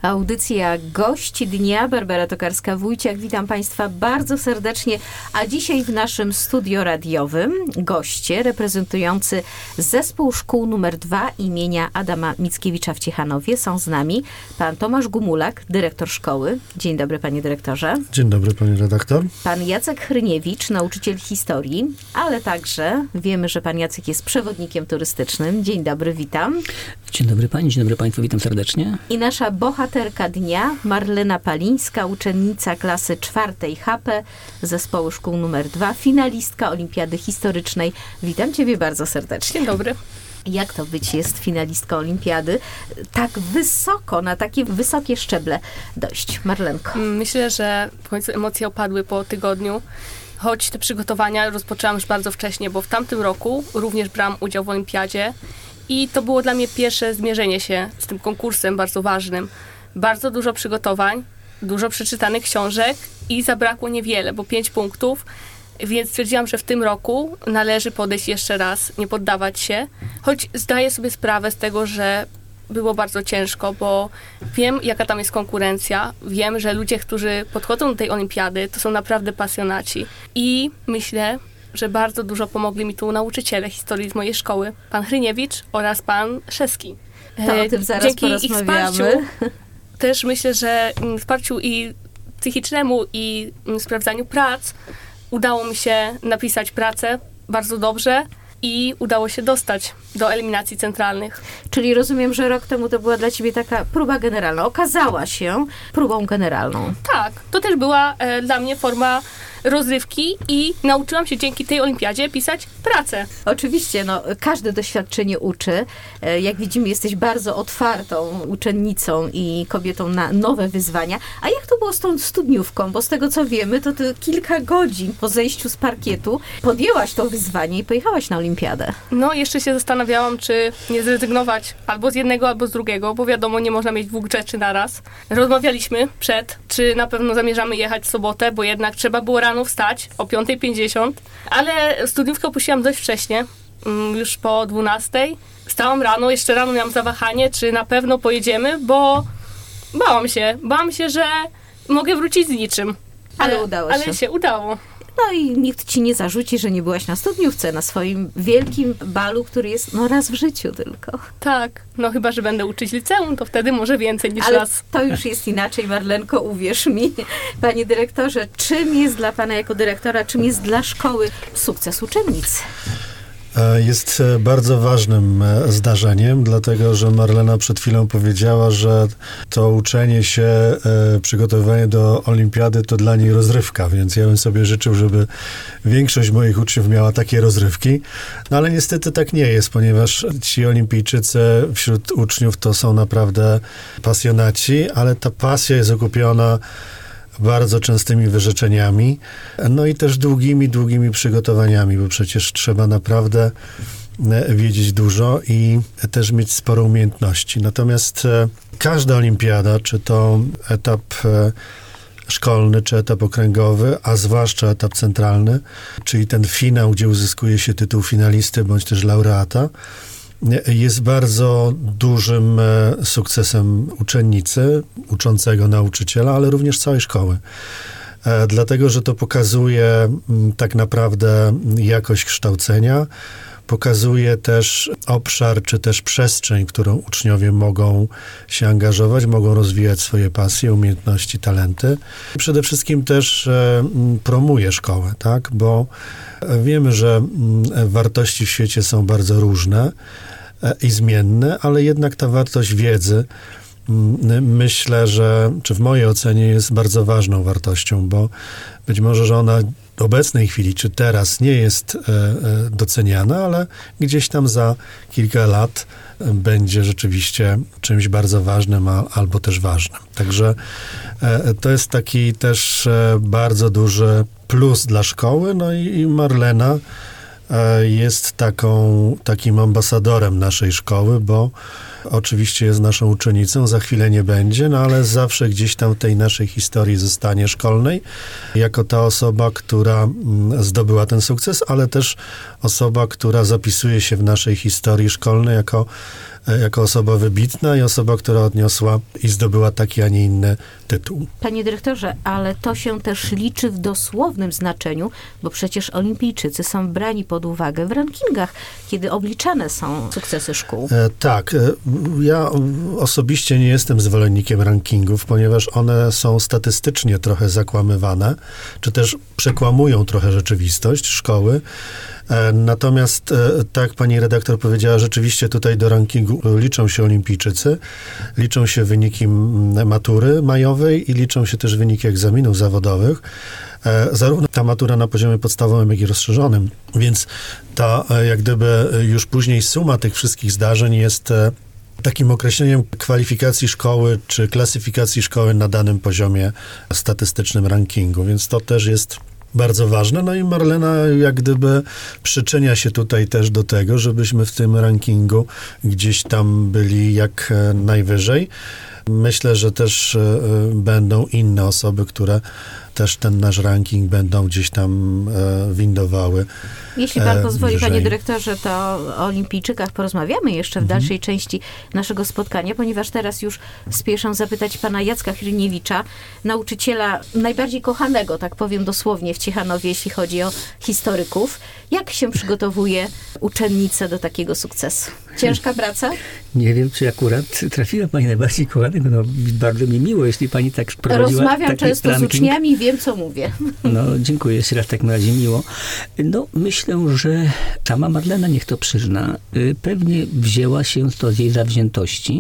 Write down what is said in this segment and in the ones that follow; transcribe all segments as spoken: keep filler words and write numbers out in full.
Audycja Gość Dnia. Barbara Tokarska-Wójciak. Witam Państwa bardzo serdecznie. A dzisiaj w naszym studio radiowym goście reprezentujący Zespół Szkół numer dwa imienia Adama Mickiewicza w Ciechanowie. Są z nami pan Tomasz Gumulak, dyrektor szkoły. Dzień dobry, panie dyrektorze. Dzień dobry, pani redaktor. Pan Jacek Hryniewicz, nauczyciel historii, ale także wiemy, że pan Jacek jest przewodnikiem turystycznym. Dzień dobry, witam. Dzień dobry pani, dzień dobry państwu, witam serdecznie. I nasza bohaterka dnia, Marlena Palińska, uczennica klasy czwartej H P Zespołu Szkół numer dwa, finalistka Olimpiady Historycznej. Witam ciebie bardzo serdecznie. Dzień dobry. Jak to być jest finalistką olimpiady? Tak wysoko, na takie wysokie szczeble dojść. Marlenko. Myślę, że w końcu emocje opadły po tygodniu. Choć te przygotowania rozpoczęłam już bardzo wcześnie, bo w tamtym roku również brałam udział w olimpiadzie i to było dla mnie pierwsze zmierzenie się z tym konkursem bardzo ważnym. Bardzo dużo przygotowań, dużo przeczytanych książek i zabrakło niewiele, bo pięć punktów. Więc stwierdziłam, że w tym roku należy podejść jeszcze raz, nie poddawać się, choć zdaję sobie sprawę z tego, że było bardzo ciężko, bo wiem, jaka tam jest konkurencja, wiem, że ludzie, którzy podchodzą do tej olimpiady, to są naprawdę pasjonaci i myślę, że bardzo dużo pomogli mi tu nauczyciele historii z mojej szkoły, pan Hryniewicz oraz pan Szeski. To o tym zaraz Dzięki porozmawiamy. ich wsparciu też myślę, że wsparciu i psychicznemu i sprawdzaniu prac udało mi się napisać pracę bardzo dobrze i udało się dostać do eliminacji centralnych. Czyli rozumiem, że rok temu to była dla ciebie taka próba generalna. Okazała się próbą generalną. Tak, to też była e, dla mnie forma rozrywki i nauczyłam się dzięki tej olimpiadzie pisać pracę. Oczywiście, no, każde doświadczenie uczy. E, Jak widzimy, jesteś bardzo otwartą uczennicą i kobietą na nowe wyzwania. A jak to było z tą studniówką? Bo z tego, co wiemy, to ty kilka godzin po zejściu z parkietu podjęłaś to wyzwanie i pojechałaś na olimpiadę. No, jeszcze się zastanawiałam, czy nie zrezygnować albo z jednego, albo z drugiego, bo wiadomo, nie można mieć dwóch rzeczy naraz. Rozmawialiśmy przed, czy na pewno zamierzamy jechać w sobotę, bo jednak trzeba było rano wstać o piąta pięćdziesiąt, ale studniówkę opuściłam dość wcześnie, już po dwunastej. Wstałam rano, jeszcze rano miałam zawahanie, czy na pewno pojedziemy, bo bałam się, bałam się, że mogę wrócić z niczym. Ale, Ale udało ale się. się udało. No i nikt ci nie zarzuci, że nie byłaś na studniówce, na swoim wielkim balu, który jest no raz w życiu tylko. Tak, no chyba, że będę uczyć liceum, to wtedy może więcej niż Ale raz. to już jest inaczej, Marlenko, uwierz mi. Panie dyrektorze, czym jest dla pana jako dyrektora, czym jest dla szkoły sukces uczennic? Jest bardzo ważnym zdarzeniem, dlatego że Marlena przed chwilą powiedziała, że to uczenie się, przygotowywanie do olimpiady to dla niej rozrywka, więc ja bym sobie życzył, żeby większość moich uczniów miała takie rozrywki, no ale niestety tak nie jest, ponieważ ci olimpijczycy wśród uczniów to są naprawdę pasjonaci, ale ta pasja jest okupiona bardzo częstymi wyrzeczeniami, no i też długimi, długimi przygotowaniami, bo przecież trzeba naprawdę wiedzieć dużo i też mieć sporo umiejętności. Natomiast każda olimpiada, czy to etap szkolny, czy etap okręgowy, a zwłaszcza etap centralny, czyli ten finał, gdzie uzyskuje się tytuł finalisty, bądź też laureata, jest bardzo dużym sukcesem uczennicy, uczącego nauczyciela, ale również całej szkoły. Dlatego, że to pokazuje tak naprawdę jakość kształcenia, pokazuje też obszar, czy też przestrzeń, w którą uczniowie mogą się angażować, mogą rozwijać swoje pasje, umiejętności, talenty. Przede wszystkim też promuje szkołę, tak? Bo wiemy, że wartości w świecie są bardzo różne i zmienne, ale jednak ta wartość wiedzy, myślę, że, czy w mojej ocenie jest bardzo ważną wartością, bo być może, że ona w obecnej chwili, czy teraz nie jest doceniana, ale gdzieś tam za kilka lat będzie rzeczywiście czymś bardzo ważnym albo też ważnym. Także to jest taki też bardzo duży plus dla szkoły, no i Marlena jest taką, takim ambasadorem naszej szkoły, bo oczywiście jest naszą uczennicą, za chwilę nie będzie, no ale zawsze gdzieś tam w tej naszej historii zostanie szkolnej, jako ta osoba, która zdobyła ten sukces, ale też osoba, która zapisuje się w naszej historii szkolnej jako jako osoba wybitna i osoba, która odniosła i zdobyła taki, a nie inny tytuł. Panie dyrektorze, ale to się też liczy w dosłownym znaczeniu, bo przecież olimpijczycy są brani pod uwagę w rankingach, kiedy obliczane są sukcesy szkół. E, tak. E, ja osobiście nie jestem zwolennikiem rankingów, ponieważ one są statystycznie trochę zakłamywane, czy też przekłamują trochę rzeczywistość szkoły. E, natomiast, e, tak pani redaktor powiedziała, rzeczywiście tutaj do rankingu liczą się olimpijczycy, liczą się wyniki matury majowej i liczą się też wyniki egzaminów zawodowych. E, zarówno ta matura na poziomie podstawowym, jak i rozszerzonym. Więc ta, e, jak gdyby już później suma tych wszystkich zdarzeń jest e, takim określeniem kwalifikacji szkoły, czy klasyfikacji szkoły na danym poziomie statystycznym rankingu. Więc to też jest bardzo ważne. No i Marlena jak gdyby przyczynia się tutaj też do tego, żebyśmy w tym rankingu gdzieś tam byli jak najwyżej. Myślę, że też y, będą inne osoby, które też ten nasz ranking będą gdzieś tam e, windowały. Jeśli pan e, pozwoli, wyżej. panie dyrektorze, to o olimpijczykach porozmawiamy jeszcze w Mhm. dalszej części naszego spotkania, ponieważ teraz już spieszę zapytać pana Jacka Hryniewicza, nauczyciela najbardziej kochanego, tak powiem dosłownie, w Ciechanowie, jeśli chodzi o historyków. Jak się przygotowuje uczennica do takiego sukcesu? Ciężka praca? Nie wiem, czy akurat trafiła pani najbardziej kochanego. No, bardzo mi miło, jeśli pani tak prowadziła Rozmawiam taki często ranking. z uczniami i wiem, co mówię. No, dziękuję jeszcze raz, w takim razie miło. No, myślę, że sama Marlena, niech to przyzna, y, pewnie wzięła się to z jej zawziętości,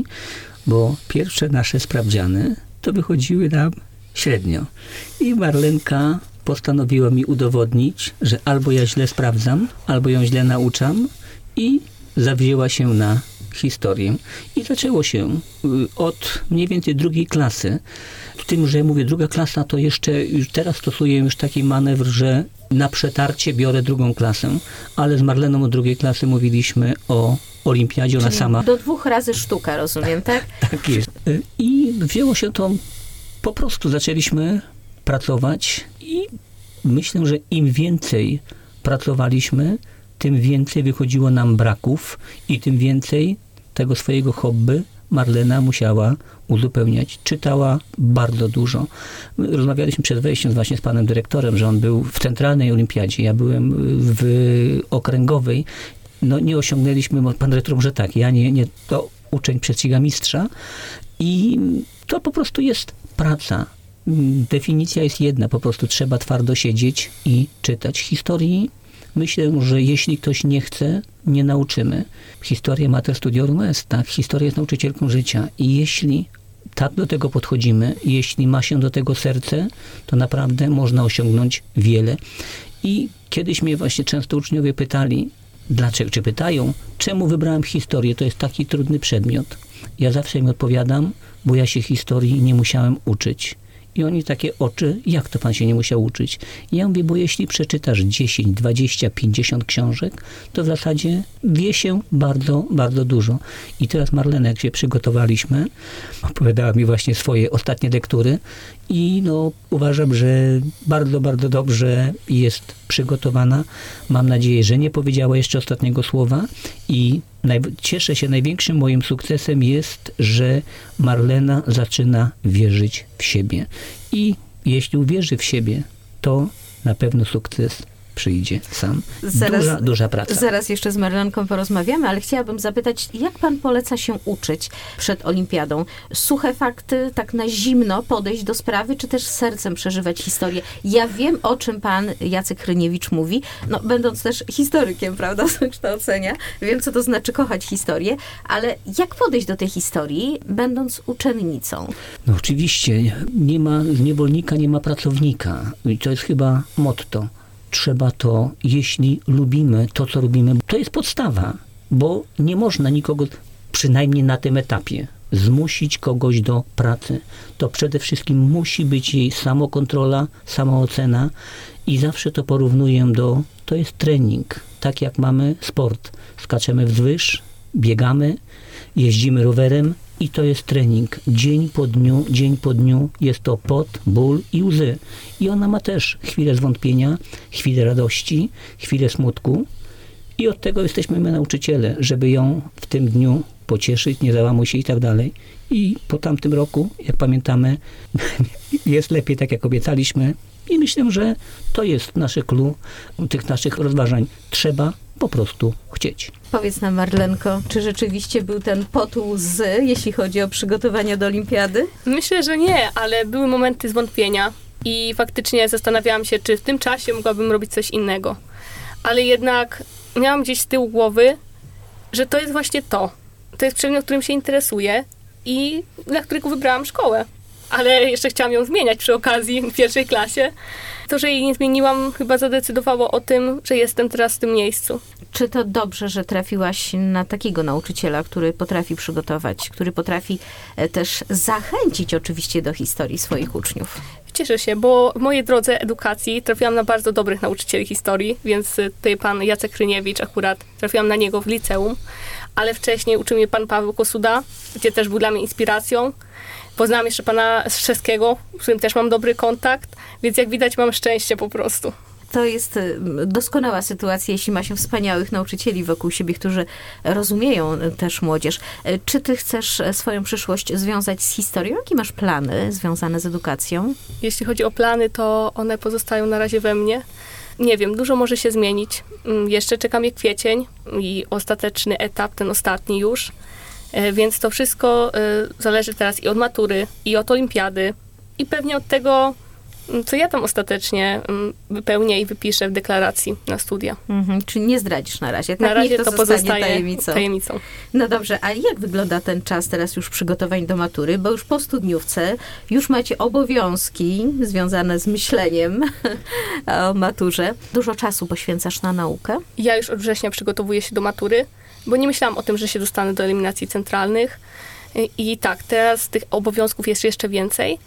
bo pierwsze nasze sprawdziany to wychodziły nam średnio. I Marlenka postanowiła mi udowodnić, że albo ja źle sprawdzam, albo ją źle nauczam i zawzięła się na historię. I zaczęło się y, od mniej więcej drugiej klasy. Z tym, że mówię, druga klasa to jeszcze, już teraz stosuję już taki manewr, że na przetarcie biorę drugą klasę, ale z Marleną od drugiej klasy mówiliśmy o olimpiadzie, ona Czyli sama... do dwóch razy sztuka, rozumiem, tak? Tak jest. Y, I wzięło się to, po prostu zaczęliśmy pracować i myślę, że im więcej pracowaliśmy, tym więcej wychodziło nam braków i tym więcej tego swojego hobby Marlena musiała uzupełniać. Czytała bardzo dużo. Rozmawialiśmy przed wejściem właśnie z panem dyrektorem, że on był w centralnej olimpiadzie, ja byłem w okręgowej. No nie osiągnęliśmy, pan dyrektor może tak, ja nie, nie, to uczeń prześciga mistrza i to po prostu jest praca. Definicja jest jedna, po prostu trzeba twardo siedzieć i czytać. Historii myślę, że jeśli ktoś nie chce, nie nauczymy. Historia mater studiorum est, tak? Historia jest nauczycielką życia i jeśli tak do tego podchodzimy, jeśli ma się do tego serce, to naprawdę można osiągnąć wiele. I kiedyś mnie właśnie często uczniowie pytali, dlaczego, czy pytają, czemu wybrałem historię, to jest taki trudny przedmiot. Ja zawsze im odpowiadam, bo ja się historii nie musiałem uczyć. I oni takie oczy, jak to pan się nie musiał uczyć? I ja mówię, bo jeśli przeczytasz dziesięć, dwadzieścia, pięćdziesiąt książek, to w zasadzie wie się bardzo, bardzo dużo. I teraz Marlena, jak się przygotowaliśmy, opowiadała mi właśnie swoje ostatnie lektury i no uważam, że bardzo, bardzo dobrze jest przygotowana. Mam nadzieję, że nie powiedziała jeszcze ostatniego słowa i naj- cieszę się, największym moim sukcesem jest, że Marlena zaczyna wierzyć w siebie. I jeśli uwierzy w siebie, to na pewno sukces przyjdzie sam. Zaraz- Duża, duża praca. Zaraz jeszcze z Marlenką porozmawiamy, ale chciałabym zapytać, jak pan poleca się uczyć przed olimpiadą? Suche fakty, tak na zimno podejść do sprawy, czy też sercem przeżywać historię? Ja wiem, o czym pan Jacek Hryniewicz mówi, no będąc też historykiem, prawda, z wykształcenia. Wiem, co to znaczy kochać historię, ale jak podejść do tej historii, będąc uczennicą? No oczywiście, nie ma z niewolnika, nie ma pracownika. I to jest chyba motto. Trzeba to, jeśli lubimy to, co robimy, to jest podstawa, bo nie można nikogo, przynajmniej na tym etapie, zmusić kogoś do pracy. To przede wszystkim musi być jej samokontrola, samoocena i zawsze to porównuję do, to jest trening, tak jak mamy sport. Skaczemy wzwyż, biegamy, jeździmy rowerem i to jest trening. Dzień po dniu, dzień po dniu jest to pot, ból i łzy. I ona ma też chwilę zwątpienia, chwilę radości, chwilę smutku. I od tego jesteśmy my nauczyciele, żeby ją w tym dniu pocieszyć, nie załamuj się i tak dalej. I po tamtym roku, jak pamiętamy, jest lepiej, tak jak obiecaliśmy. I myślę, że to jest nasze clue tych naszych rozważań. Trzeba po prostu chcieć. Powiedz nam, Marlenko, czy rzeczywiście był ten pot łzy, jeśli chodzi o przygotowania do olimpiady? Myślę, że nie, ale były momenty zwątpienia i faktycznie zastanawiałam się, czy w tym czasie mogłabym robić coś innego. Ale jednak miałam gdzieś z tyłu głowy, że to jest właśnie to. To jest przedmiot, którym się interesuję i dla którego wybrałam szkołę. Ale jeszcze chciałam ją zmieniać przy okazji w pierwszej klasie. To, że jej nie zmieniłam, chyba zadecydowało o tym, że jestem teraz w tym miejscu. Czy to dobrze, że trafiłaś na takiego nauczyciela, który potrafi przygotować, który potrafi też zachęcić oczywiście do historii swoich uczniów? Cieszę się, bo w mojej drodze edukacji trafiłam na bardzo dobrych nauczycieli historii, więc tutaj pan Jacek Hryniewicz, akurat trafiłam na niego w liceum, ale wcześniej uczył mnie pan Paweł Kosuda, gdzie też był dla mnie inspiracją. Poznałam jeszcze pana Strzeskiego, z którym też mam dobry kontakt, więc jak widać mam szczęście po prostu. To jest doskonała sytuacja, jeśli ma się wspaniałych nauczycieli wokół siebie, którzy rozumieją też młodzież. Czy ty chcesz swoją przyszłość związać z historią? Jakie masz plany związane z edukacją? Jeśli chodzi o plany, to one pozostają na razie we mnie. Nie wiem, dużo może się zmienić. Jeszcze czeka mnie kwiecień i ostateczny etap, ten ostatni już. Więc to wszystko zależy teraz i od matury, i od olimpiady, i pewnie od tego, co ja tam ostatecznie wypełnię i wypiszę w deklaracji na studia. Mhm, czyli nie zdradzisz na razie, tak? Na razie Niech to, to pozostaje pozostaje tajemnicą. tajemnicą. No dobrze, a jak wygląda ten czas teraz już przygotowań do matury? Bo już po studniówce już macie obowiązki związane z myśleniem o maturze. Dużo czasu poświęcasz na naukę? Ja już od września przygotowuję się do matury, bo nie myślałam o tym, że się dostanę do eliminacji centralnych. I tak, teraz tych obowiązków jest jeszcze więcej,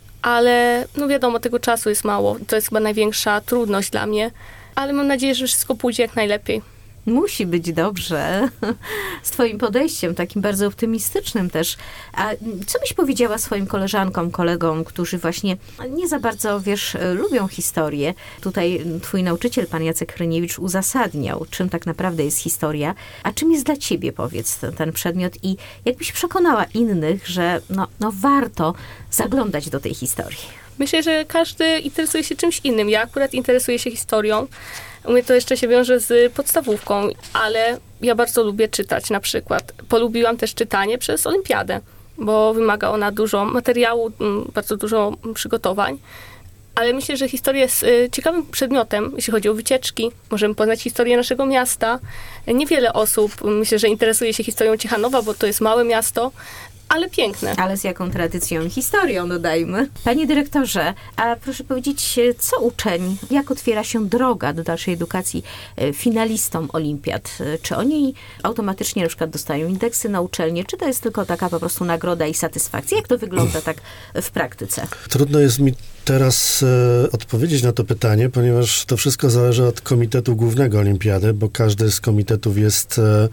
ale no wiadomo, tego czasu jest mało. To jest chyba największa trudność dla mnie, ale mam nadzieję, że wszystko pójdzie jak najlepiej. Musi być dobrze. Z twoim podejściem, takim bardzo optymistycznym też. A co byś powiedziała swoim koleżankom, kolegom, którzy właśnie nie za bardzo, wiesz, lubią historię? Tutaj twój nauczyciel, pan Jacek Hryniewicz, uzasadniał, czym tak naprawdę jest historia, a czym jest dla ciebie, powiedz, ten, ten przedmiot i jakbyś przekonała innych, że no, no warto zaglądać do tej historii. Myślę, że każdy interesuje się czymś innym. Ja akurat interesuję się historią. U mnie to jeszcze się wiąże z podstawówką, ale ja bardzo lubię czytać na przykład. Polubiłam też czytanie przez olimpiadę, bo wymaga ona dużo materiału, bardzo dużo przygotowań. Ale myślę, że historia jest ciekawym przedmiotem, jeśli chodzi o wycieczki. Możemy poznać historię naszego miasta. Niewiele osób, myślę, że interesuje się historią Ciechanowa, bo to jest małe miasto, ale piękne. Ale z jaką tradycją i historią, dodajmy. Panie dyrektorze, a proszę powiedzieć, co uczeń, jak otwiera się droga do dalszej edukacji finalistom olimpiad? Czy oni automatycznie na przykład dostają indeksy na uczelnię, czy to jest tylko taka po prostu nagroda i satysfakcja? Jak to wygląda tak w praktyce? Trudno jest mi teraz e, odpowiedzieć na to pytanie, ponieważ to wszystko zależy od Komitetu Głównego Olimpiady, bo każdy z komitetów jest e,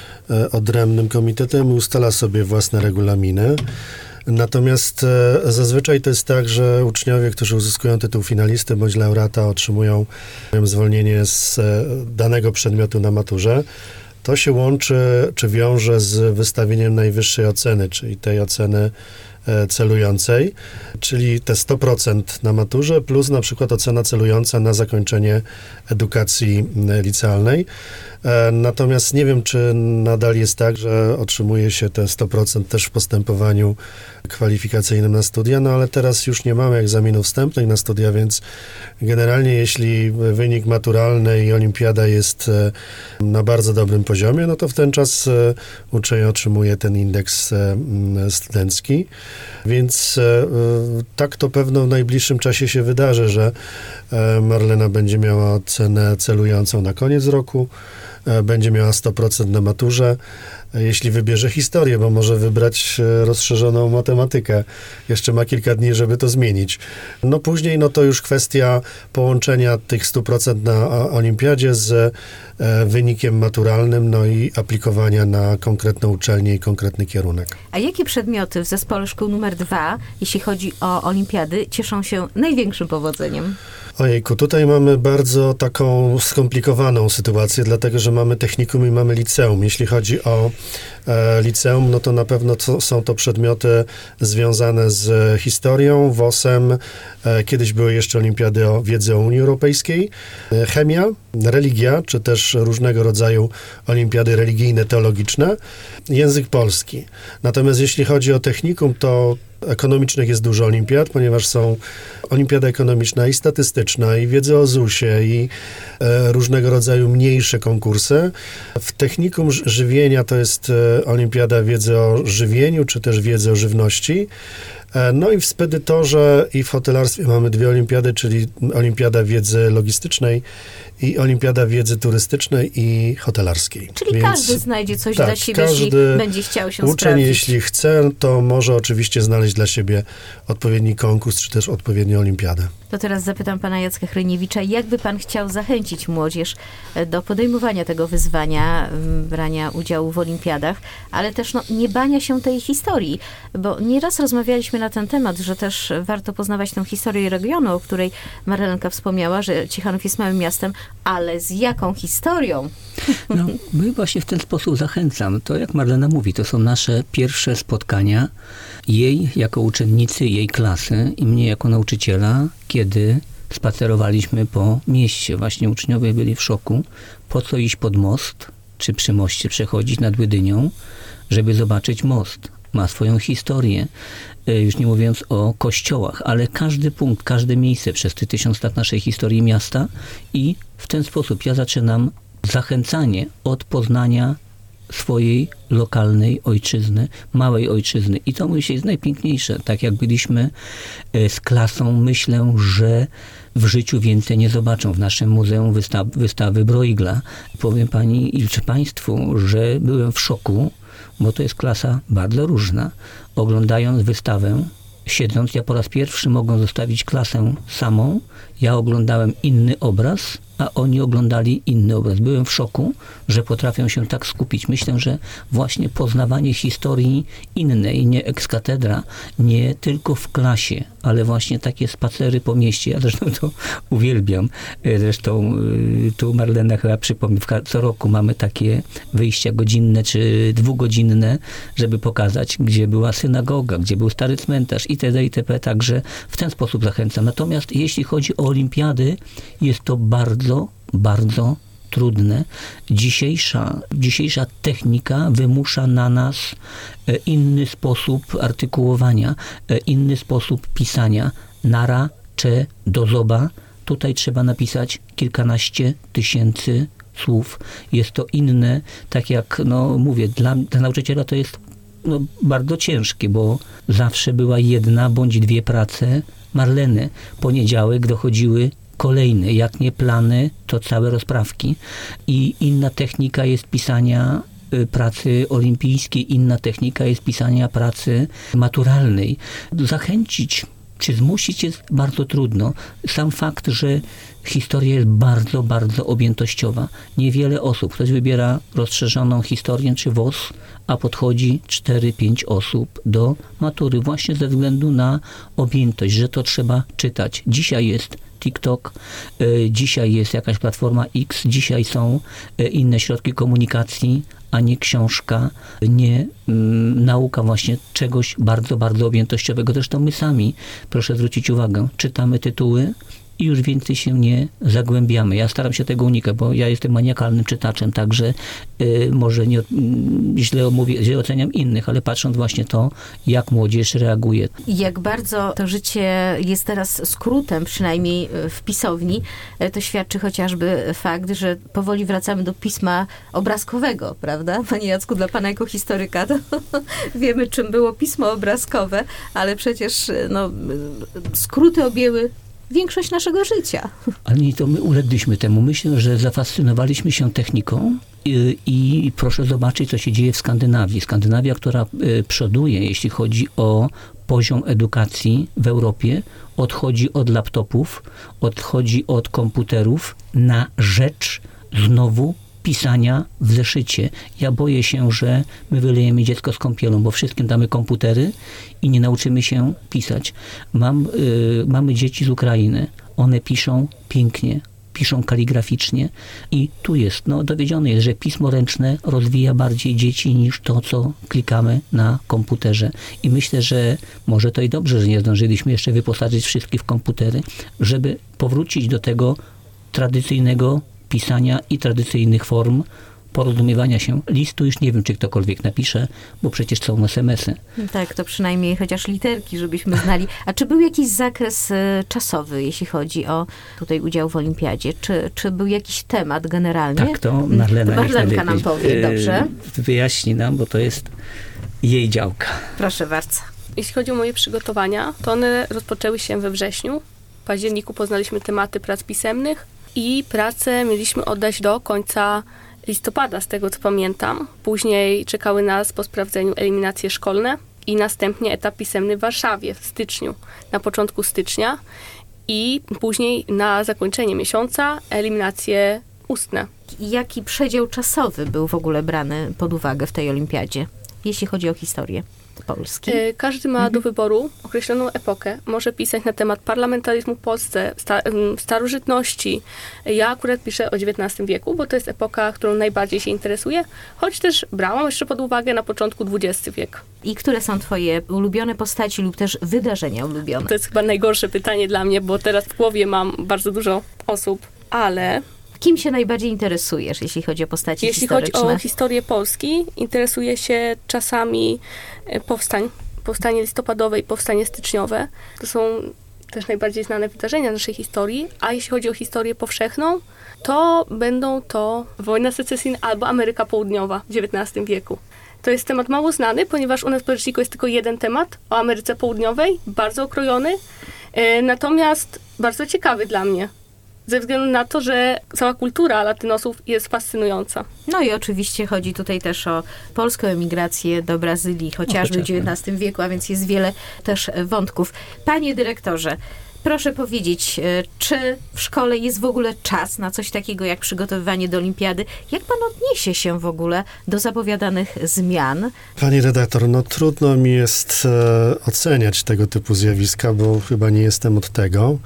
odrębnym komitetem i ustala sobie własne regulaminy. Natomiast e, zazwyczaj to jest tak, że uczniowie, którzy uzyskują tytuł finalisty bądź laureata, otrzymują zwolnienie z e, danego przedmiotu na maturze. To się łączy, czy wiąże z wystawieniem najwyższej oceny, czyli tej oceny e, celującej, czyli te sto procent na maturze plus na przykład ocena celująca na zakończenie edukacji licealnej. Natomiast nie wiem, czy nadal jest tak, że otrzymuje się te sto procent też w postępowaniu kwalifikacyjnym na studia, no ale teraz już nie mamy egzaminów wstępnych na studia, więc generalnie jeśli wynik maturalny i olimpiada jest na bardzo dobrym poziomie, no to w ten czas uczeń otrzymuje ten indeks studencki, więc tak to pewno w najbliższym czasie się wydarzy, że Marlena będzie miała ocenę celującą na koniec roku, będzie miała sto procent na maturze, jeśli wybierze historię, bo może wybrać rozszerzoną matematykę. Jeszcze ma kilka dni, żeby to zmienić. No później, no to już kwestia połączenia tych stu procent na olimpiadzie z wynikiem maturalnym, no i aplikowania na konkretną uczelnię i konkretny kierunek. A jakie przedmioty w zespole szkół numer dwa, jeśli chodzi o olimpiady, cieszą się największym powodzeniem? Ojejku, tutaj mamy bardzo taką skomplikowaną sytuację, dlatego że mamy technikum i mamy liceum. Jeśli chodzi o e, liceum, no to na pewno to, są to przedmioty związane z historią, W O S-em. E, kiedyś były jeszcze olimpiady o wiedzy o Unii Europejskiej. E, chemia, religia, czy też różnego rodzaju olimpiady religijne, teologiczne. Język polski. Natomiast jeśli chodzi o technikum, to ekonomicznych jest dużo olimpiad, ponieważ są olimpiada ekonomiczna i statystyczna, i wiedzy o zusie, i e, różnego rodzaju mniejsze konkursy. W technikum ż- żywienia to jest e, olimpiada wiedzy o żywieniu, czy też wiedzy o żywności. E, no i w spedytorze i w hotelarstwie mamy dwie olimpiady, czyli olimpiada wiedzy logistycznej i olimpiada wiedzy turystycznej i hotelarskiej. Czyli Więc, każdy znajdzie coś tak, dla siebie, jeśli będzie chciał się uczeń, sprawdzić. jeśli chce, to może oczywiście znaleźć dla siebie odpowiedni konkurs, czy też odpowiednią olimpiadę. To teraz zapytam pana Jacka Hryniewicza, jakby pan chciał zachęcić młodzież do podejmowania tego wyzwania, brania udziału w olimpiadach, ale też no, nie bania się tej historii, bo nieraz rozmawialiśmy na ten temat, że też warto poznawać tę historię regionu, o której Marlenka wspomniała, że Ciechanów jest małym miastem, ale z jaką historią? No, my właśnie w ten sposób zachęcam. To jak Marlena mówi, to są nasze pierwsze spotkania jej jako uczennicy, jej klasy i mnie jako nauczyciela, kiedy spacerowaliśmy po mieście. Właśnie uczniowie byli w szoku. Po co iść pod most, czy przy moście przechodzić nad Łydynią, żeby zobaczyć most. Ma swoją historię. Już nie mówiąc o kościołach, ale każdy punkt, każde miejsce przez te tysiąc lat naszej historii miasta i w ten sposób ja zaczynam zachęcanie od poznania swojej lokalnej ojczyzny, małej ojczyzny. I to myślę jest najpiękniejsze. Tak jak byliśmy z klasą, myślę, że w życiu więcej nie zobaczą w naszym muzeum wystaw, wystawy Bruegla. Powiem pani i czy państwu, że byłem w szoku, bo to jest klasa bardzo różna. Oglądając wystawę, siedząc, ja po raz pierwszy mogłem zostawić klasę samą. Ja oglądałem inny obraz, a oni oglądali inny obraz. Byłem w szoku, że potrafią się tak skupić. Myślę, że właśnie poznawanie historii innej, nie ex cathedra, nie tylko w klasie, ale właśnie takie spacery po mieście. Ja zresztą to uwielbiam. Zresztą tu Marlena chyba przypomni, co roku mamy takie wyjścia godzinne czy dwugodzinne, żeby pokazać, gdzie była synagoga, gdzie był stary cmentarz itd. itp. Także w ten sposób zachęcam. Natomiast jeśli chodzi o olimpiady, jest to bardzo, bardzo trudne. Dzisiejsza, dzisiejsza technika wymusza na nas inny sposób artykułowania, inny sposób pisania. Nara, cze, dozoba. Tutaj trzeba napisać kilkanaście tysięcy słów. Jest to inne, tak jak, no mówię, dla, dla nauczyciela to jest no, bardzo ciężkie, bo zawsze była jedna bądź dwie prace Marleny. Poniedziałek dochodziły kolejne, jak nie plany, to całe rozprawki. I inna technika jest pisania pracy olimpijskiej, inna technika jest pisania pracy maturalnej. Zachęcić czy zmusić jest bardzo trudno. Sam fakt, że historia jest bardzo, bardzo objętościowa. Niewiele osób, ktoś wybiera rozszerzoną historię czy W O S, a podchodzi cztery pięć osób do matury właśnie ze względu na objętość, że to trzeba czytać. Dzisiaj jest TikTok, y, dzisiaj jest jakaś platforma X, dzisiaj są y, inne środki komunikacji, a nie książka, nie mm, nauka właśnie czegoś bardzo, bardzo objętościowego. Zresztą my sami, proszę zwrócić uwagę, czytamy tytuły i już więcej się nie zagłębiamy. Ja staram się tego unikać, bo ja jestem maniakalnym czytaczem, także y, może nie, y, źle, mówię, źle oceniam innych, ale patrząc właśnie to, jak młodzież reaguje. Jak bardzo to życie jest teraz skrótem, przynajmniej w pisowni, to świadczy chociażby fakt, że powoli wracamy do pisma obrazkowego, prawda? Panie Jacku, dla pana jako historyka to wiemy, czym było pismo obrazkowe, ale przecież no, skróty objęły większość naszego życia. Ale nie, to my ulegliśmy temu. Myślę, że zafascynowaliśmy się techniką i, i proszę zobaczyć, co się dzieje w Skandynawii. Skandynawia, która y, przoduje, jeśli chodzi o poziom edukacji w Europie, odchodzi od laptopów, odchodzi od komputerów na rzecz znowu pisania w zeszycie. Ja boję się, że my wylejemy dziecko z kąpielą, bo wszystkim damy komputery i nie nauczymy się pisać. Mam, y, mamy dzieci z Ukrainy. One piszą pięknie. piszą kaligraficznie i tu jest, no dowiedzione jest, że pismo ręczne rozwija bardziej dzieci niż to, co klikamy na komputerze. I myślę, że może to i dobrze, że nie zdążyliśmy jeszcze wyposażyć wszystkich w komputery, żeby powrócić do tego tradycyjnego pisania i tradycyjnych form porozumiewania się. Listu już nie wiem, czy ktokolwiek napisze, bo przecież są es em esy. Tak, to przynajmniej chociaż literki, żebyśmy znali. A czy był jakiś zakres e, czasowy, jeśli chodzi o tutaj udział w olimpiadzie? Czy, czy był jakiś temat generalnie? Tak, to Marlena Marlenka nam powie, dobrze. Yy, wyjaśni nam, bo to jest jej działka. Proszę bardzo. Jeśli chodzi o moje przygotowania, to one rozpoczęły się we wrześniu. W październiku poznaliśmy tematy prac pisemnych i pracę mieliśmy oddać do końca listopada, z tego co pamiętam. Później czekały nas po sprawdzeniu eliminacje szkolne i następnie etap pisemny w Warszawie w styczniu, na początku stycznia i później na zakończenie miesiąca eliminacje ustne. Jaki przedział czasowy był w ogóle brany pod uwagę w tej olimpiadzie, jeśli chodzi o historię Polski? Każdy ma do wyboru określoną epokę. Może pisać na temat parlamentaryzmu w Polsce, sta- starożytności. Ja akurat piszę o dziewiętnastym wieku, bo to jest epoka, którą najbardziej się interesuję, choć też brałam jeszcze pod uwagę na początku dwudziestego wieku. I które są twoje ulubione postaci lub też wydarzenia ulubione? To jest chyba najgorsze pytanie dla mnie, bo teraz w głowie mam bardzo dużo osób, ale Kim się najbardziej interesujesz, jeśli chodzi o postaci jeśli historyczne? chodzi o historię Polski, interesuję się czasami powstań, powstanie listopadowe i powstanie styczniowe. To są też najbardziej znane wydarzenia naszej historii, a jeśli chodzi o historię powszechną, to będą to wojna secesyjna albo Ameryka Południowa w dziewiętnastym wieku. To jest temat mało znany, ponieważ u nas w Reczniku jest tylko jeden temat o Ameryce Południowej, bardzo okrojony, natomiast bardzo ciekawy dla mnie. Ze względu na to, że cała kultura latynosów jest fascynująca. No i oczywiście chodzi tutaj też o polską emigrację do Brazylii, chociażby w dziewiętnastym wieku, a więc jest wiele też wątków. Panie dyrektorze, proszę powiedzieć, czy w szkole jest w ogóle czas na coś takiego jak przygotowywanie do olimpiady? Jak pan odniesie się w ogóle do zapowiadanych zmian? Pani redaktor, no trudno mi jest e, oceniać tego typu zjawiska, bo chyba nie jestem od tego.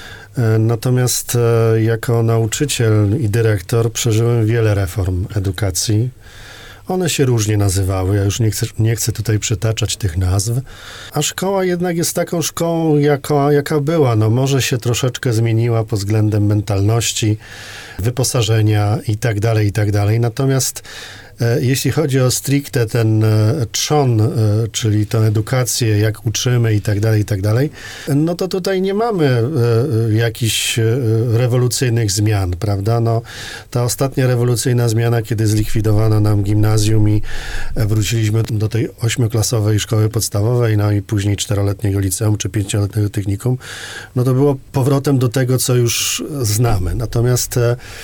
Natomiast e, jako nauczyciel i dyrektor przeżyłem wiele reform edukacji. One się różnie nazywały, ja już nie chcę, nie chcę tutaj przytaczać tych nazw, a szkoła jednak jest taką szkołą, jaka, jaka była. No może się troszeczkę zmieniła pod względem mentalności, wyposażenia i tak dalej, i tak dalej. Natomiast jeśli chodzi o stricte ten trzon, czyli tę edukację, jak uczymy i tak dalej, i tak dalej, no to tutaj nie mamy jakichś rewolucyjnych zmian, prawda? No, ta ostatnia rewolucyjna zmiana, kiedy zlikwidowano nam gimnazjum i wróciliśmy do tej ośmioklasowej szkoły podstawowej, no i później czteroletniego liceum czy pięcioletniego technikum, no to było powrotem do tego, co już znamy. Natomiast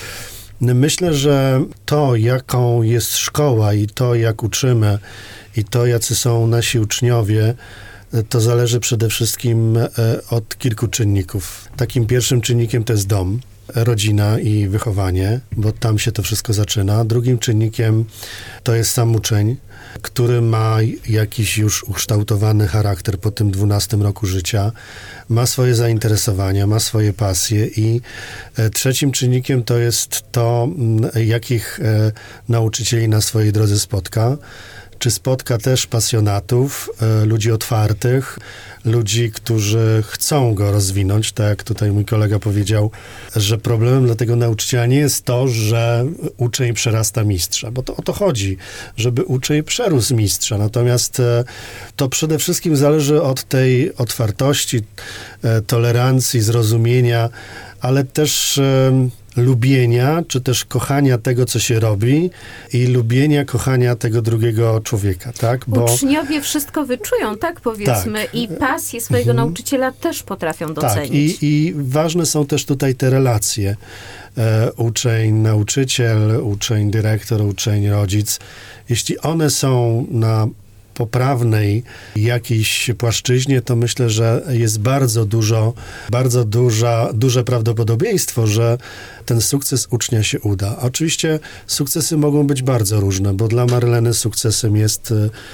myślę, że to, jaką jest szkoła i to, jak uczymy i to, jacy są nasi uczniowie, to zależy przede wszystkim od kilku czynników. Takim pierwszym czynnikiem to jest dom, rodzina i wychowanie, bo tam się to wszystko zaczyna. Drugim czynnikiem to jest sam uczeń, który ma jakiś już ukształtowany charakter po tym dwunastym roku życia, ma swoje zainteresowania, ma swoje pasje i trzecim czynnikiem to jest to, jakich nauczycieli na swojej drodze spotka. Czy spotka też pasjonatów, ludzi otwartych, ludzi, którzy chcą go rozwinąć, tak jak tutaj mój kolega powiedział, że problemem dla tego nauczyciela nie jest to, że uczeń przerasta mistrza, bo to o to chodzi, żeby uczeń przerósł mistrza. Natomiast to przede wszystkim zależy od tej otwartości, tolerancji, zrozumienia, ale też lubienia, czy też kochania tego, co się robi i lubienia, kochania tego drugiego człowieka, tak? Bo uczniowie wszystko wyczują, tak powiedzmy, tak. I pasję swojego mhm. nauczyciela też potrafią docenić. Tak, i, i ważne są też tutaj te relacje. E, uczeń, nauczyciel, uczeń, dyrektor, uczeń, rodzic. Jeśli one są na poprawnej jakiejś płaszczyźnie, to myślę, że jest bardzo dużo, bardzo duża, duże prawdopodobieństwo, że ten sukces ucznia się uda. Oczywiście sukcesy mogą być bardzo różne, bo dla Marleny sukcesem jest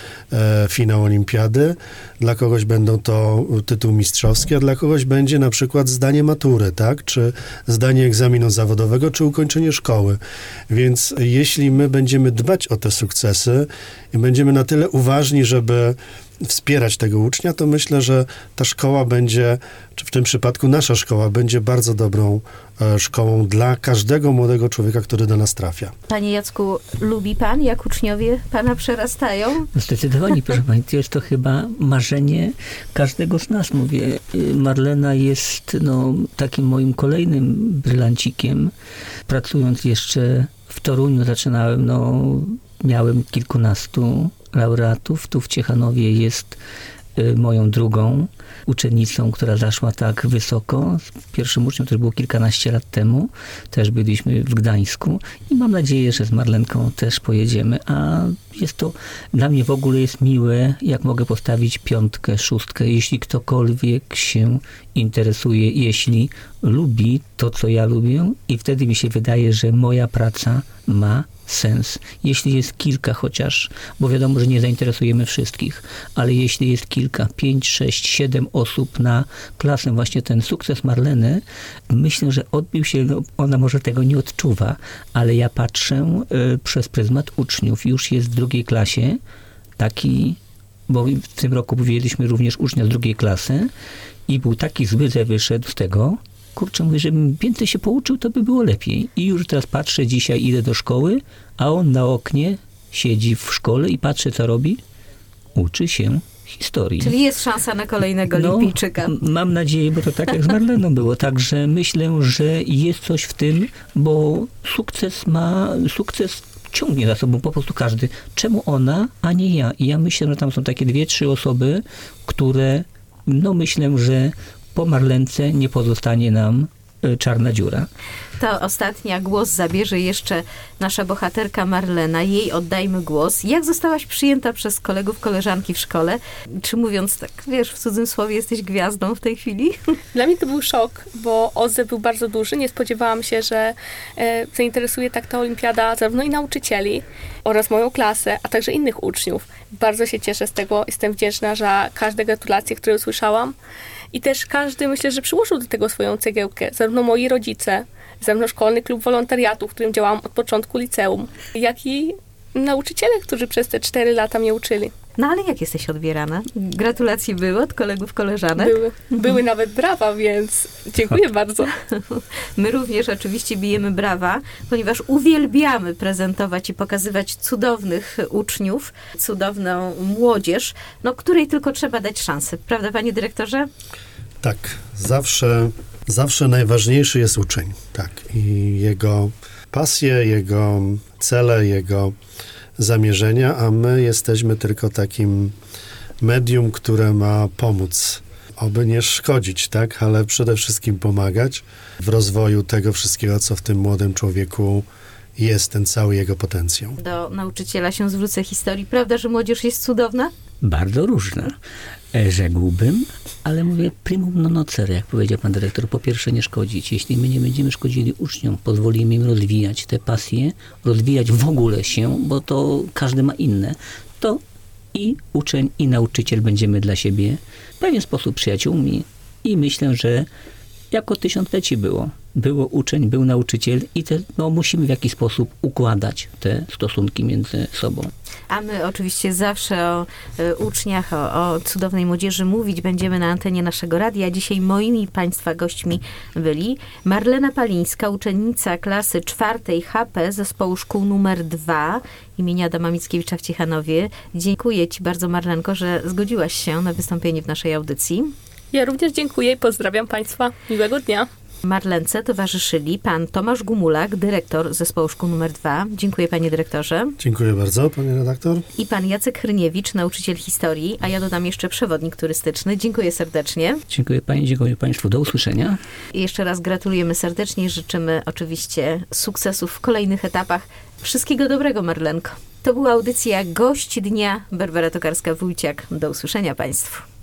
e, finał olimpiady, dla kogoś będą to tytuł mistrzowski, a dla kogoś będzie na przykład zdanie matury, tak? Czy zdanie egzaminu zawodowego, czy ukończenie szkoły. Więc jeśli my będziemy dbać o te sukcesy i będziemy na tyle uważni, żeby wspierać tego ucznia, to myślę, że ta szkoła będzie, czy w tym przypadku nasza szkoła, będzie bardzo dobrą e, szkołą dla każdego młodego człowieka, który do nas trafia. Panie Jacku, lubi pan, jak uczniowie pana przerastają? Zdecydowanie, proszę pani, to jest to chyba marzenie każdego z nas. Mówię, Marlena jest no, takim moim kolejnym brylancikiem. Pracując jeszcze w Toruniu zaczynałem, no, miałem kilkunastu laureatów. Tu w Ciechanowie jest y, moją drugą uczennicą, która zaszła tak wysoko. Pierwszym uczniem to było kilkanaście lat temu. Też byliśmy w Gdańsku i mam nadzieję, że z Marlenką też pojedziemy. A jest to, dla mnie w ogóle jest miłe, jak mogę postawić piątkę, szóstkę, jeśli ktokolwiek się interesuje, jeśli lubi to, co ja lubię, i wtedy mi się wydaje, że moja praca ma sens. Jeśli jest kilka chociaż, bo wiadomo, że nie zainteresujemy wszystkich, ale jeśli jest kilka, pięć, sześć, siedem osób na klasę, właśnie ten sukces Marleny, myślę, że odbił się, no, ona może tego nie odczuwa, ale ja patrzę y, przez pryzmat uczniów. Już jest w drugiej klasie taki, bo w tym roku powiedzieliśmy również ucznia z drugiej klasy i był taki zły, że wyszedł z tego. Kurczę, mówię, żebym więcej się pouczył, to by było lepiej. I już teraz patrzę, dzisiaj idę do szkoły, a on na oknie siedzi w szkole i patrzy, co robi. Uczy się historii. Czyli jest szansa na kolejnego no, olimpijczyka. Mam nadzieję, bo to tak jak z Marleną było. Także myślę, że jest coś w tym, bo sukces ma, sukces ciągnie za sobą po prostu każdy. Czemu ona, a nie ja? I ja myślę, że tam są takie dwie, trzy osoby, które, no myślę, że po Marlence nie pozostanie nam y, czarna dziura. To ostatnia głos zabierze jeszcze nasza bohaterka Marlena. Jej oddajmy głos. Jak zostałaś przyjęta przez kolegów, koleżanki w szkole? Czy mówiąc tak, wiesz, w cudzym słowie, jesteś gwiazdą w tej chwili? Dla mnie to był szok, bo odzew był bardzo duży. Nie spodziewałam się, że e, zainteresuje tak ta olimpiada zarówno i nauczycieli oraz moją klasę, a także innych uczniów. Bardzo się cieszę z tego. Jestem wdzięczna za każde gratulacje, które usłyszałam. I też każdy, myślę, że przyłożył do tego swoją cegiełkę. Zarówno moi rodzice, zarówno szkolny klub wolontariatu, w którym działałam od początku liceum, jak i nauczyciele, którzy przez te cztery lata mnie uczyli. No ale jak jesteś odbierana? Gratulacje były od kolegów, koleżanek? Były, były nawet brawa, więc dziękuję bardzo. My również oczywiście bijemy brawa, ponieważ uwielbiamy prezentować i pokazywać cudownych uczniów, cudowną młodzież, no, której tylko trzeba dać szansę. Prawda, panie dyrektorze? Tak, zawsze, zawsze najważniejszy jest uczeń, tak, i jego pasje, jego cele, jego zamierzenia, a my jesteśmy tylko takim medium, które ma pomóc, oby nie szkodzić, tak, ale przede wszystkim pomagać w rozwoju tego wszystkiego, co w tym młodym człowieku jest, ten cały jego potencjał. Do nauczyciela się zwrócę historii. Prawda, że młodzież jest cudowna? Bardzo różna, rzekłbym, ale mówię primum non nocere, jak powiedział pan dyrektor. Po pierwsze nie szkodzić. Jeśli my nie będziemy szkodzili uczniom, pozwolimy im rozwijać te pasje, rozwijać w ogóle się, bo to każdy ma inne, to i uczeń, i nauczyciel będziemy dla siebie w pewien sposób przyjaciółmi i myślę, że jako tysiącleci było. Było uczeń, był nauczyciel i te, no, musimy w jakiś sposób układać te stosunki między sobą. A my oczywiście zawsze o y, uczniach, o, o cudownej młodzieży mówić będziemy na antenie naszego radia. Dzisiaj moimi państwa gośćmi byli Marlena Palińska, uczennica klasy czwartej H P Zespołu Szkół numer dwa imienia Adama Mickiewicza w Ciechanowie. Dziękuję ci bardzo, Marlenko, że zgodziłaś się na wystąpienie w naszej audycji. Ja również dziękuję i pozdrawiam państwa. Miłego dnia. Marlence towarzyszyli pan Tomasz Gumulak, dyrektor Zespołu Szkół numer dwa. Dziękuję, panie dyrektorze. Dziękuję bardzo, panie redaktor. I pan Jacek Hryniewicz, nauczyciel historii, a ja dodam jeszcze przewodnik turystyczny. Dziękuję serdecznie. Dziękuję pani, dziękuję państwu. Do usłyszenia. I jeszcze raz gratulujemy serdecznie. Życzymy oczywiście sukcesów w kolejnych etapach. Wszystkiego dobrego, Marlenko. To była audycja Gość Dnia. Barbara Tokarska-Wójciak. Do usłyszenia państwu.